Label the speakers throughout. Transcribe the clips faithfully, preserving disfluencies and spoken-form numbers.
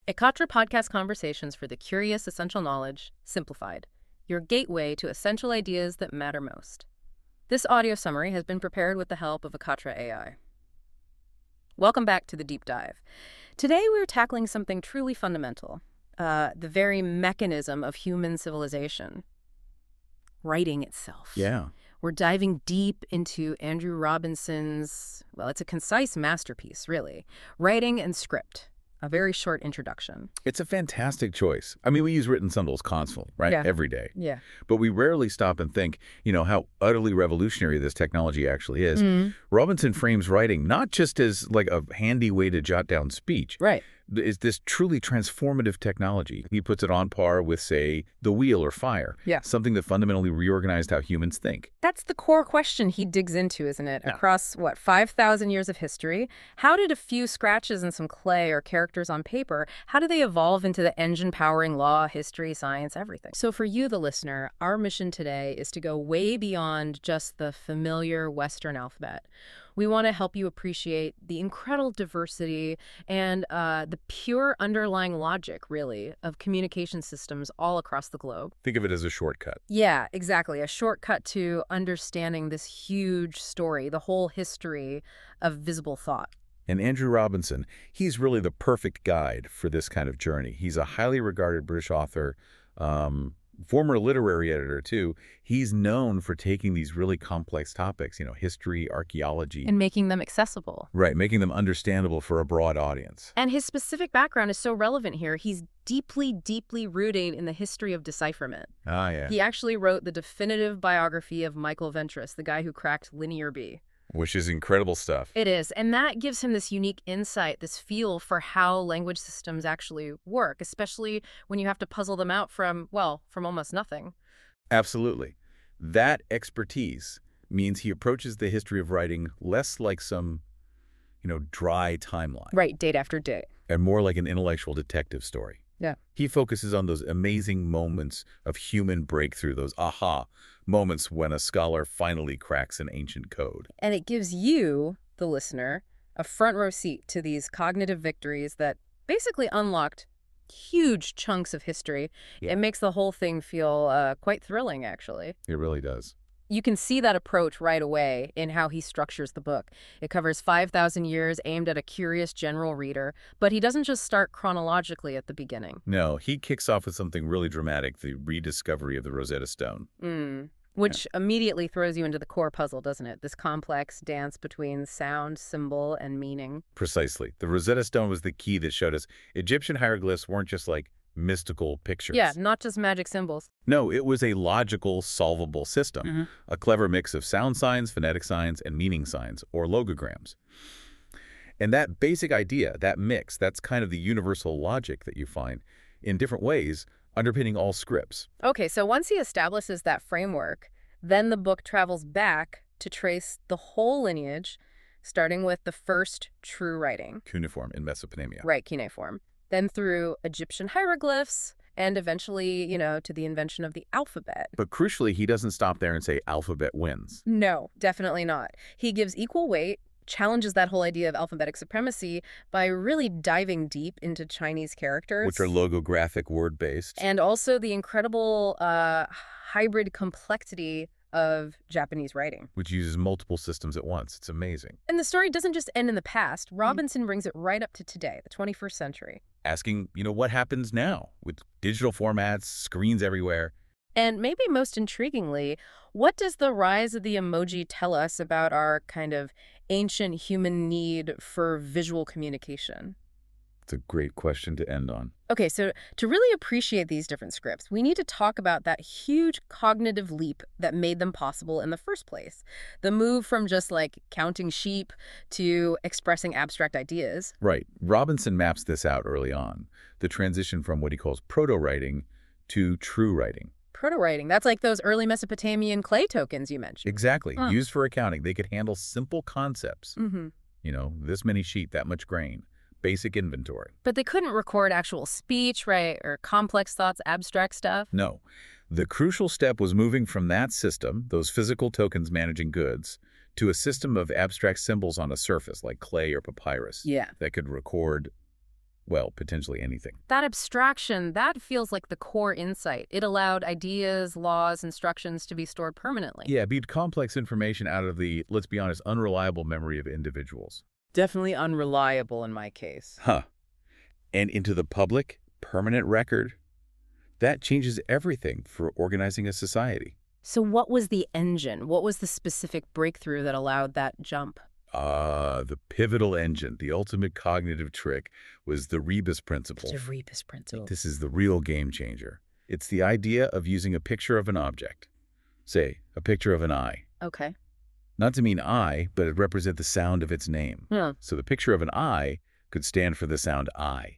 Speaker 1: Ekatra Podcast Conversations for the Curious Essential Knowledge, Simplified, your gateway to essential ideas that matter most. This audio summary has been prepared with the help of Ekatra A I. Welcome back to the deep dive. Today we're tackling something truly fundamental, uh, the very mechanism of human civilization, writing itself.
Speaker 2: Yeah.
Speaker 1: We're diving deep into Andrew Robinson's, well, it's a concise masterpiece, really, Writing and Script. A very short introduction.
Speaker 2: It's a fantastic choice. I mean, we use written symbols constantly, right?
Speaker 1: Yeah.
Speaker 2: Every day.
Speaker 1: Yeah.
Speaker 2: But we rarely stop and think, you know, how utterly revolutionary this technology actually is.
Speaker 1: Mm.
Speaker 2: Robinson frames writing not just as like a handy way to jot down speech.
Speaker 1: Right.
Speaker 2: Is this truly transformative technology. He puts it on par with, say, the wheel or fire.
Speaker 1: Yeah.
Speaker 2: Something that fundamentally reorganized how humans think.
Speaker 1: That's the core question he digs into, isn't it?
Speaker 2: Yeah.
Speaker 1: Across, what, five thousand years of history, how did a few scratches and some clay or characters on paper, how did they evolve into the engine powering law, history, science, everything? So for you, the listener, our mission today is to go way beyond just the familiar Western alphabet. We want to help you appreciate the incredible diversity and uh, the pure underlying logic, really, of communication systems all across the globe.
Speaker 2: Think of it as a shortcut.
Speaker 1: Yeah, exactly. A shortcut to understanding this huge story, the whole history of visible thought.
Speaker 2: And Andrew Robinson, he's really the perfect guide for this kind of journey. He's a highly regarded British author, um, former literary editor, too. He's known for taking these really complex topics, you know, history, archaeology.
Speaker 1: And making them accessible.
Speaker 2: Right, making them understandable for a broad audience.
Speaker 1: And his specific background is so relevant here. He's deeply, deeply rooted in the history of decipherment.
Speaker 2: Ah, yeah.
Speaker 1: He actually wrote the definitive biography of Michael Ventris, the guy who cracked Linear B.
Speaker 2: Which is incredible stuff.
Speaker 1: It is. And that gives him this unique insight, this feel for how language systems actually work, especially when you have to puzzle them out from, well, from almost nothing.
Speaker 2: Absolutely. That expertise means he approaches the history of writing less like some, you know, dry timeline.
Speaker 1: Right, date after date.
Speaker 2: And more like an intellectual detective story.
Speaker 1: Yeah.
Speaker 2: He focuses on those amazing moments of human breakthrough, those aha moments when a scholar finally cracks an ancient code.
Speaker 1: And it gives you, the listener, a front row seat to these cognitive victories that basically unlocked huge chunks of history.
Speaker 2: Yeah.
Speaker 1: It makes the whole thing feel uh, quite thrilling, actually.
Speaker 2: It really does.
Speaker 1: You can see that approach right away in how he structures the book. It covers five thousand years aimed at a curious general reader, but he doesn't just start chronologically at the beginning.
Speaker 2: No, he kicks off with something really dramatic, the rediscovery of the Rosetta Stone.
Speaker 1: Mm. Which yeah. immediately throws you into the core puzzle, doesn't it? This complex dance between sound, symbol, and meaning.
Speaker 2: Precisely. The Rosetta Stone was the key that showed us Egyptian hieroglyphs weren't just like mystical pictures.
Speaker 1: Yeah, not just magic symbols.
Speaker 2: No, it was a logical, solvable system,
Speaker 1: Mm-hmm.
Speaker 2: a clever mix of sound signs, phonetic signs, and meaning signs, or logograms. And that basic idea, that mix, that's kind of the universal logic that you find in different ways underpinning all scripts.
Speaker 1: Okay, so once he establishes that framework, then the book travels back to trace the whole lineage, starting with the first true writing.
Speaker 2: Cuneiform in Mesopotamia.
Speaker 1: Right, cuneiform. Then through Egyptian hieroglyphs, and eventually, you know, to the invention of the alphabet.
Speaker 2: But crucially, he doesn't stop there and say alphabet wins.
Speaker 1: No, definitely not. He gives equal weight, challenges that whole idea of alphabetic supremacy by really diving deep into Chinese characters.
Speaker 2: Which are logographic, word-based.
Speaker 1: And also the incredible uh, hybrid complexity of Japanese writing.
Speaker 2: Which uses multiple systems at once. It's amazing.
Speaker 1: And the story doesn't just end in the past. Robinson brings it right up to today, the twenty-first century.
Speaker 2: Asking, you know, what happens now with digital formats, screens everywhere.
Speaker 1: And maybe most intriguingly, what does the rise of the emoji tell us about our kind of ancient human need for visual communication?
Speaker 2: It's a great question to end on.
Speaker 1: Okay, so to really appreciate these different scripts, we need to talk about that huge cognitive leap that made them possible in the first place. The move from just like counting sheep to expressing abstract ideas.
Speaker 2: Right. Robinson maps this out early on, the transition from what he calls proto-writing to true writing.
Speaker 1: Proto-writing, that's like those early Mesopotamian clay tokens you mentioned.
Speaker 2: Exactly.
Speaker 1: Huh.
Speaker 2: Used for accounting. They could handle simple concepts.
Speaker 1: Mm-hmm.
Speaker 2: You know, this many sheep, that much grain. Basic inventory.
Speaker 1: But they couldn't record actual speech, right, or complex thoughts, abstract stuff?
Speaker 2: No. The crucial step was moving from that system, those physical tokens managing goods, to a system of abstract symbols on a surface like clay or papyrus.
Speaker 1: Yeah.
Speaker 2: That could record well, potentially anything.
Speaker 1: That abstraction, that feels like the core insight. It allowed ideas, laws, instructions to be stored permanently.
Speaker 2: Yeah, beat complex information out of the, let's be honest, unreliable memory of individuals.
Speaker 1: Definitely unreliable in my case.
Speaker 2: Huh. And into the public, permanent record. That changes everything for organizing a society.
Speaker 1: So what was the engine? What was the specific breakthrough that allowed that jump?
Speaker 2: Ah, the pivotal engine, the ultimate cognitive trick, was the rebus principle.
Speaker 1: The rebus principle.
Speaker 2: This is the real game changer. It's the idea of using a picture of an object. Say, a picture of an eye.
Speaker 1: Okay.
Speaker 2: Not to mean eye, but it represents the sound of its name.
Speaker 1: Hmm.
Speaker 2: So the picture of an eye could stand for the sound I.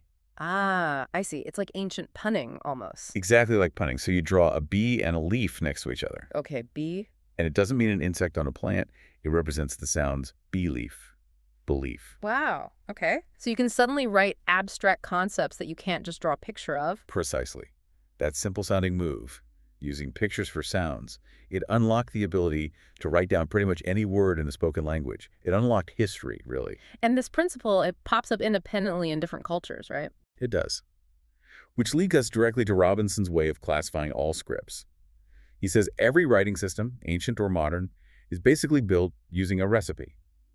Speaker 1: Ah, I see. It's like ancient punning, almost.
Speaker 2: Exactly like punning. So you draw a bee and a leaf next to each other.
Speaker 1: Okay, bee.
Speaker 2: And it doesn't mean an insect on a plant. It represents the sounds bee leaf, belief.
Speaker 1: Wow. Okay. So you can suddenly write abstract concepts that you can't just draw a picture of.
Speaker 2: Precisely. That simple-sounding move, using pictures for sounds, it unlocked the ability to write down pretty much any word in the spoken language. It unlocked history, really.
Speaker 1: And this principle, it pops up independently in different cultures, right?
Speaker 2: It does. Which leads us directly to Robinson's way of classifying all scripts. He says every writing system, ancient or modern, is basically built using a recipe.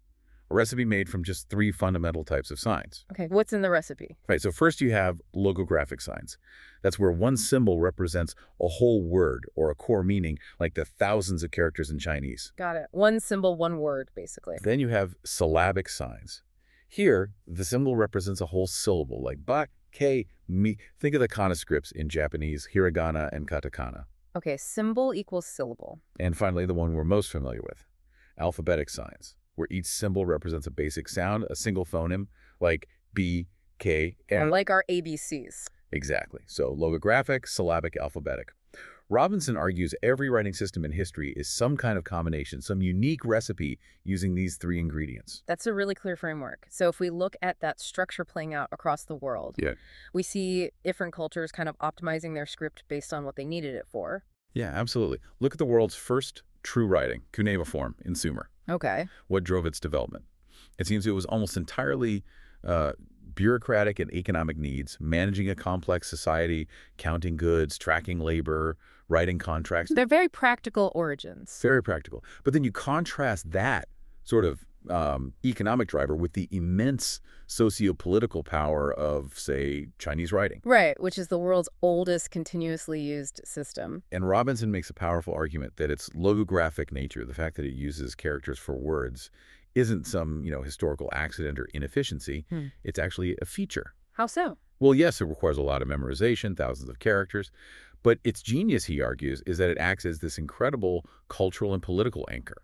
Speaker 2: A recipe made from just three fundamental types of signs.
Speaker 1: Okay, what's in the recipe?
Speaker 2: Right, so first you have logographic signs. That's where one symbol represents a whole word or a core meaning, like the thousands of characters in Chinese.
Speaker 1: Got it. One symbol, one word, basically.
Speaker 2: Then you have syllabic signs. Here, the symbol represents a whole syllable, like ba, ke, mi. Think of the kana scripts in Japanese, hiragana and katakana.
Speaker 1: Okay, symbol equals syllable.
Speaker 2: And finally, the one we're most familiar with, alphabetic signs, where each symbol represents a basic sound, a single phoneme, like B, K, M.
Speaker 1: Like our A B Cs.
Speaker 2: Exactly. So logographic, syllabic, alphabetic. Robinson argues every writing system in history is some kind of combination, some unique recipe using these three ingredients.
Speaker 1: That's a really clear framework. So if we look at that structure playing out across the world,
Speaker 2: Yeah.
Speaker 1: we see different cultures kind of optimizing their script based on what they needed it for.
Speaker 2: Yeah, absolutely. Look at the world's first true writing, cuneiform, in Sumer.
Speaker 1: Okay.
Speaker 2: What drove its development? It seems it was almost entirely uh, bureaucratic and economic needs, managing a complex society, counting goods, tracking labor, writing contracts.
Speaker 1: They're very practical origins.
Speaker 2: Very practical. But then you contrast that sort of um, economic driver with the immense socio-political power of, say, Chinese writing.
Speaker 1: Right, which is the world's oldest continuously used system.
Speaker 2: And Robinson makes a powerful argument that its logographic nature, the fact that it uses characters for words, isn't some, you know, historical accident or inefficiency.
Speaker 1: Hmm.
Speaker 2: It's actually a feature.
Speaker 1: How so?
Speaker 2: Well, yes, it requires a lot of memorization, thousands of characters, but its genius, he argues, is that it acts as this incredible cultural and political anchor.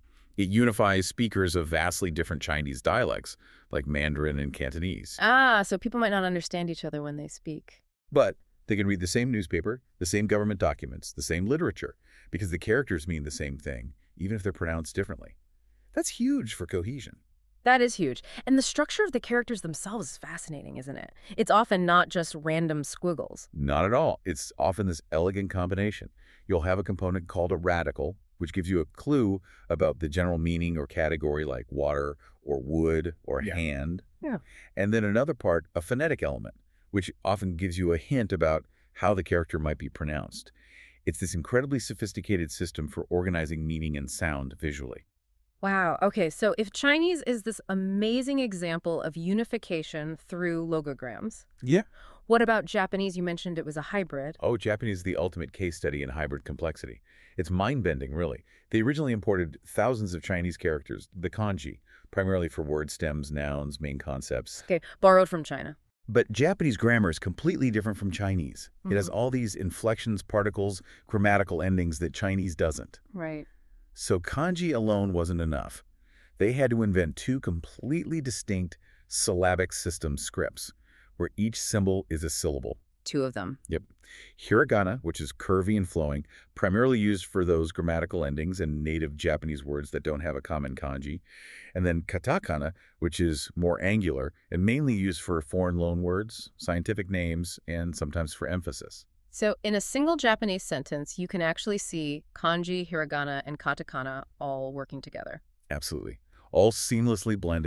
Speaker 2: It unifies speakers of vastly different Chinese dialects, like Mandarin and Cantonese.
Speaker 1: Ah, so people might not understand each other when they speak.
Speaker 2: But they can read the same newspaper, the same government documents, the same literature, because the characters mean the same thing, even if they're pronounced differently. That's huge for cohesion.
Speaker 1: That is huge. And the structure of the characters themselves is fascinating, isn't it? It's often not just random squiggles.
Speaker 2: Not at all. It's often this elegant combination. You'll have a component called a radical, which gives you a clue about the general meaning or category like water or wood or
Speaker 1: Yeah.
Speaker 2: hand.
Speaker 1: Yeah.
Speaker 2: And then another part, a phonetic element, which often gives you a hint about how the character might be pronounced. It's this incredibly sophisticated system for organizing meaning and sound visually.
Speaker 1: Wow. Okay, so if Chinese is this amazing example of unification through logograms,
Speaker 2: Yeah.
Speaker 1: what about Japanese? You mentioned it was a hybrid.
Speaker 2: Oh, Japanese is the ultimate case study in hybrid complexity. It's mind-bending, really. They originally imported thousands of Chinese characters, the kanji, primarily for word stems, nouns, main concepts.
Speaker 1: Okay, borrowed from China.
Speaker 2: But Japanese grammar is completely different from Chinese. It has all these inflections, particles, grammatical endings that Chinese doesn't.
Speaker 1: Right.
Speaker 2: So kanji alone wasn't enough. They had to invent two completely distinct syllabic system scripts, where each symbol is a syllable.
Speaker 1: Two of them.
Speaker 2: Yep. Hiragana, which is curvy and flowing, primarily used for those grammatical endings and native Japanese words that don't have a common kanji. And then katakana, which is more angular and mainly used for foreign loan words, scientific names, and sometimes for emphasis.
Speaker 1: So in a single Japanese sentence, you can actually see kanji, hiragana, and katakana all working together.
Speaker 2: Absolutely. All seamlessly blended.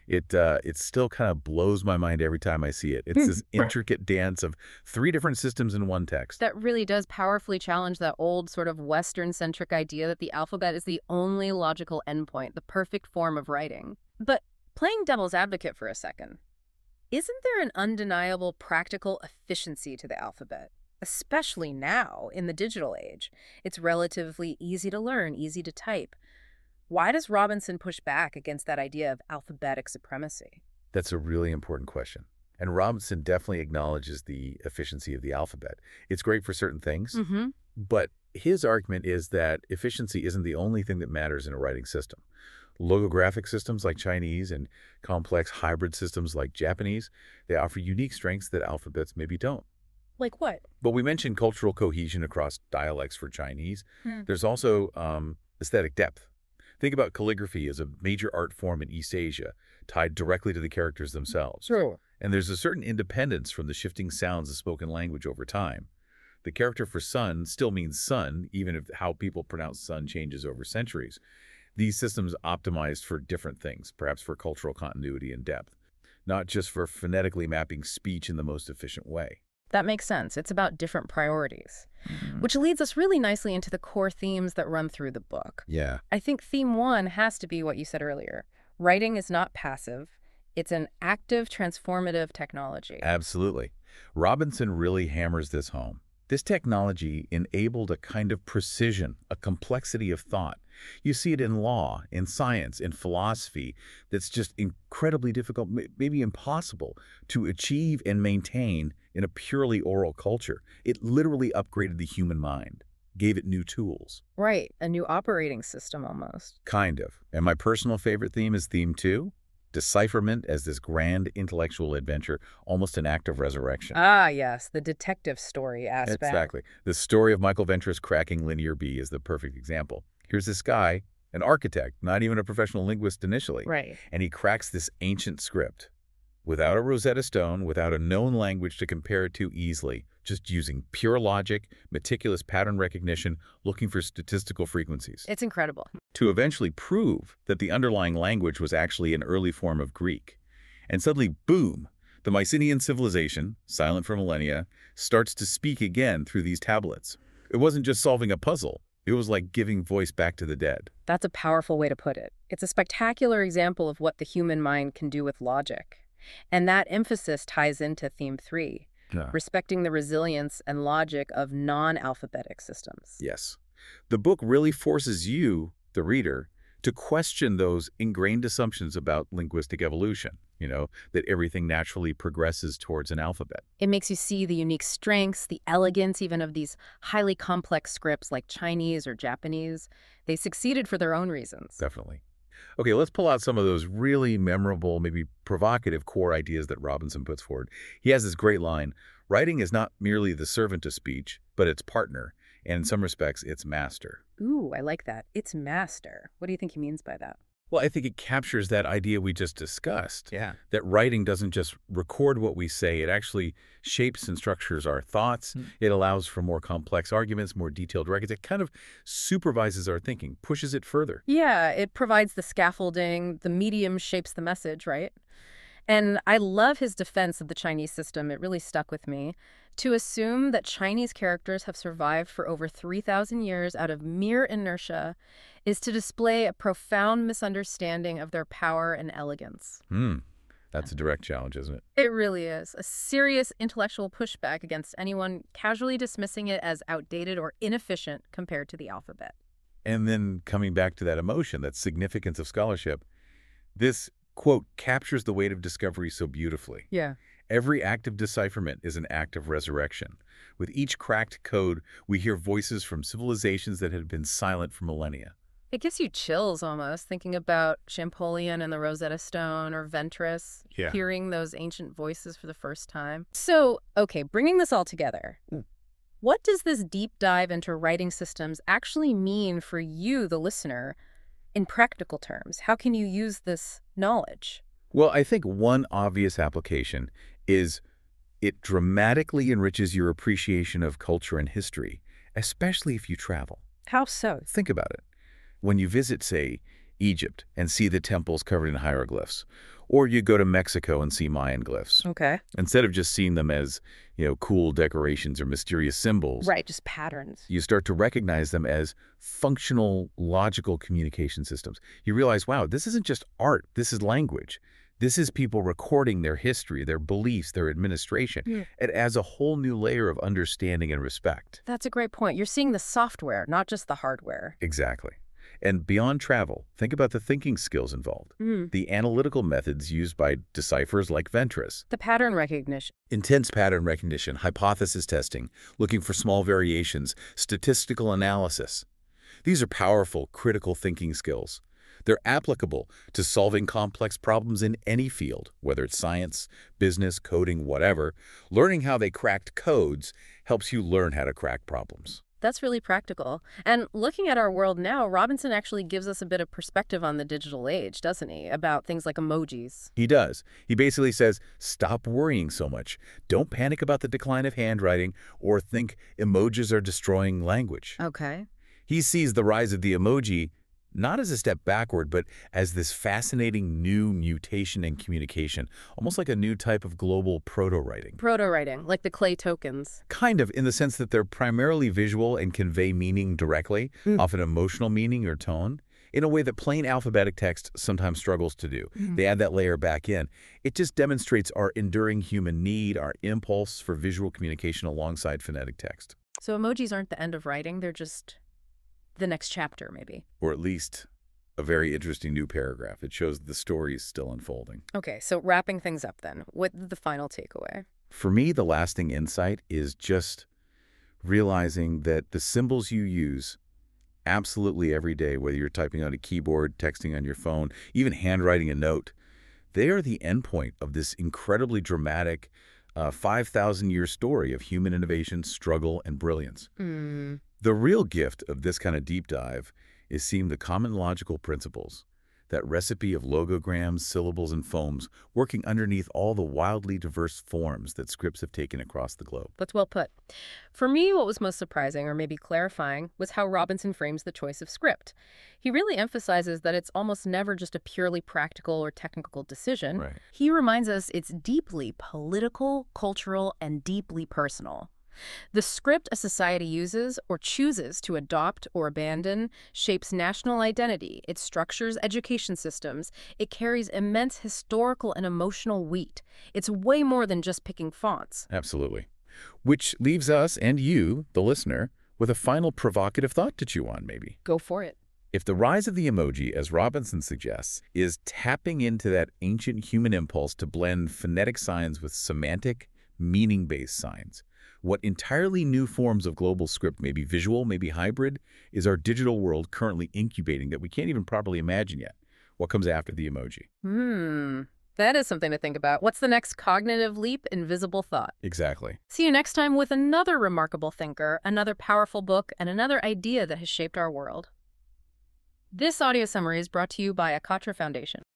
Speaker 2: It uh, it still kind of blows my mind every time I see it. It's this intricate dance of three different systems in one text.
Speaker 1: That really does powerfully challenge that old sort of Western-centric idea that the alphabet is the only logical endpoint, the perfect form of writing. But playing devil's advocate for a second, isn't there an undeniable practical efficiency to the alphabet? Especially now, in the digital age. It's relatively easy to learn, easy to type. Why does Robinson push back against that idea of alphabetic supremacy?
Speaker 2: That's a really important question. And Robinson definitely acknowledges the efficiency of the alphabet. It's great for certain things,
Speaker 1: Mm-hmm.
Speaker 2: but his argument is that efficiency isn't the only thing that matters in a writing system. Logographic systems like Chinese and complex hybrid systems like Japanese, they offer unique strengths that alphabets maybe don't.
Speaker 1: Like what?
Speaker 2: But we mentioned cultural cohesion across dialects for Chinese.
Speaker 1: Hmm.
Speaker 2: There's also um, aesthetic depth. Think about calligraphy as a major art form in East Asia, tied directly to the characters themselves.
Speaker 1: True.
Speaker 2: And there's a certain independence from the shifting sounds of spoken language over time. The character for sun still means sun, even if how people pronounce sun changes over centuries. These systems optimized for different things, perhaps for cultural continuity and depth, not just for phonetically mapping speech in the most efficient way.
Speaker 1: That makes sense. It's about different priorities.
Speaker 2: Mm-hmm.
Speaker 1: Which leads us really nicely into the core themes that run through the book.
Speaker 2: Yeah.
Speaker 1: I think theme one has to be what you said earlier. Writing is not passive. It's an active, transformative technology.
Speaker 2: Absolutely. Robinson really hammers this home. This technology enabled a kind of precision, a complexity of thought. You see it in law, in science, in philosophy, that's just incredibly difficult, maybe impossible, to achieve and maintain in a purely oral culture. It literally upgraded the human mind, gave it new tools.
Speaker 1: Right, a new operating system almost.
Speaker 2: Kind of. And my personal favorite theme is theme two, decipherment as this grand intellectual adventure, almost an act of resurrection.
Speaker 1: Ah, yes, the detective story aspect.
Speaker 2: Exactly. The story of Michael Ventris cracking Linear B is the perfect example. Here's this guy, an architect, not even a professional linguist initially,
Speaker 1: Right.
Speaker 2: and he cracks this ancient script without a Rosetta Stone, without a known language to compare it to easily, just using pure logic, meticulous pattern recognition, looking for statistical frequencies,
Speaker 1: It's incredible.
Speaker 2: to eventually prove that the underlying language was actually an early form of Greek. And suddenly, boom, the Mycenaean civilization, silent for millennia, starts to speak again through these tablets. It wasn't just solving a puzzle. It was like giving voice back to the dead.
Speaker 1: That's a powerful way to put it. It's a spectacular example of what the human mind can do with logic. And that emphasis ties into theme three,
Speaker 2: Yeah.
Speaker 1: respecting the resilience and logic of non-alphabetic systems.
Speaker 2: Yes. The book really forces you, the reader, to question those ingrained assumptions about linguistic evolution, you know, that everything naturally progresses towards an alphabet.
Speaker 1: It makes you see the unique strengths, the elegance even of these highly complex scripts like Chinese or Japanese. They succeeded for their own reasons.
Speaker 2: Definitely. Okay, let's pull out some of those really memorable, maybe provocative core ideas that Robinson puts forward. He has this great line, writing is not merely the servant of speech, but its partner, and in some respects, its master.
Speaker 1: Ooh, I like that. It's master. What do you think he means by that?
Speaker 2: Well, I think it captures that idea we just discussed,
Speaker 3: Yeah.
Speaker 2: that writing doesn't just record what we say, it actually shapes and structures our thoughts.
Speaker 3: Mm.
Speaker 2: It allows for more complex arguments, more detailed records. It kind of supervises our thinking, pushes it further.
Speaker 1: Yeah, it provides the scaffolding, the medium shapes the message, right? And I love his defense of the Chinese system. It really stuck with me. To assume that Chinese characters have survived for over three thousand years out of mere inertia is to display a profound misunderstanding of their power and elegance.
Speaker 2: Hmm, that's a direct challenge, isn't it?
Speaker 1: It really is. A serious intellectual pushback against anyone casually dismissing it as outdated or inefficient compared to the alphabet.
Speaker 2: And then coming back to that emotion, that significance of scholarship, this, quote, captures the weight of discovery so beautifully.
Speaker 1: Yeah.
Speaker 2: Every act of decipherment is an act of resurrection. With each cracked code, we hear voices from civilizations that had been silent for millennia.
Speaker 1: It gives you chills almost, thinking about Champollion and the Rosetta Stone or Ventris,
Speaker 3: Yeah.
Speaker 1: hearing those ancient voices for the first time. So, okay, bringing this all together, what does this deep dive into writing systems actually mean for you, the listener, in practical terms? How can you use this knowledge?
Speaker 2: Well, I think one obvious application is it dramatically enriches your appreciation of culture and history, especially if you travel.
Speaker 1: How so?
Speaker 2: Think about it. When you visit, say, Egypt and see the temples covered in hieroglyphs. Or you go to Mexico and see Mayan glyphs.
Speaker 1: Okay.
Speaker 2: Instead of just seeing them as, you know, cool decorations or mysterious symbols,
Speaker 1: Right, just patterns.
Speaker 2: you start to recognize them as functional, logical communication systems. You realize, wow, this isn't just art, this is language. This is people recording their history, their beliefs, their administration.
Speaker 1: Hmm.
Speaker 2: It adds a whole new layer of understanding and respect.
Speaker 1: That's a great point. You're seeing the software, not just the hardware.
Speaker 2: Exactly. And beyond travel, think about the thinking skills involved.
Speaker 1: Mm.
Speaker 2: The analytical methods used by deciphers like Ventris.
Speaker 1: The pattern recognition.
Speaker 2: Intense pattern recognition, hypothesis testing, looking for small variations, statistical analysis. These are powerful, critical thinking skills. They're applicable to solving complex problems in any field, whether it's science, business, coding, whatever. Learning how they cracked codes helps you learn how to crack problems.
Speaker 1: That's really practical. And looking at our world now, Robinson actually gives us a bit of perspective on the digital age, doesn't he? About things like emojis.
Speaker 2: He does. He basically says, stop worrying so much. Don't panic about the decline of handwriting or think emojis are destroying language.
Speaker 1: Okay.
Speaker 2: He sees the rise of the emoji not as a step backward, but as this fascinating new mutation in communication, almost like a new type of global proto-writing.
Speaker 1: Proto-writing, like the clay tokens.
Speaker 2: Kind of, in the sense that they're primarily visual and convey meaning directly,
Speaker 1: Mm.
Speaker 2: often emotional meaning or tone, in a way that plain alphabetic text sometimes struggles to do.
Speaker 1: Mm.
Speaker 2: They add that layer back in. It just demonstrates our enduring human need, our impulse for visual communication alongside phonetic text.
Speaker 1: So emojis aren't the end of writing, they're just the next chapter, maybe.
Speaker 2: Or at least a very interesting new paragraph. It shows the story is still unfolding.
Speaker 1: Okay, so wrapping things up then, what's the final takeaway?
Speaker 2: For me, the lasting insight is just realizing that the symbols you use absolutely every day, whether you're typing on a keyboard, texting on your phone, even handwriting a note, they are the endpoint of this incredibly dramatic uh, five thousand year story of human innovation, struggle, and brilliance.
Speaker 1: Mm.
Speaker 2: The real gift of this kind of deep dive is seeing the common logical principles, that recipe of logograms, syllables, and foams working underneath all the wildly diverse forms that scripts have taken across the globe.
Speaker 1: That's well put. For me, what was most surprising, or maybe clarifying, was how Robinson frames the choice of script. He really emphasizes that it's almost never just a purely practical or technical decision.
Speaker 2: Right.
Speaker 1: He reminds us it's deeply political, cultural, and deeply personal. The script a society uses or chooses to adopt or abandon shapes national identity, it structures education systems, it carries immense historical and emotional weight. It's way more than just picking fonts.
Speaker 2: Absolutely. Which leaves us and you, the listener, with a final provocative thought to chew on, maybe.
Speaker 1: Go for it.
Speaker 2: If the rise of the emoji, as Robinson suggests, is tapping into that ancient human impulse to blend phonetic signs with semantic, meaning-based signs, what entirely new forms of global script, maybe visual, maybe hybrid, is our digital world currently incubating that we can't even properly imagine yet? What comes after the emoji?
Speaker 1: Hmm. That is something to think about. What's the next cognitive leap in visible thought?
Speaker 2: Exactly.
Speaker 1: See you next time with another remarkable thinker, another powerful book, and another idea that has shaped our world. This audio summary is brought to you by Akatra Foundation.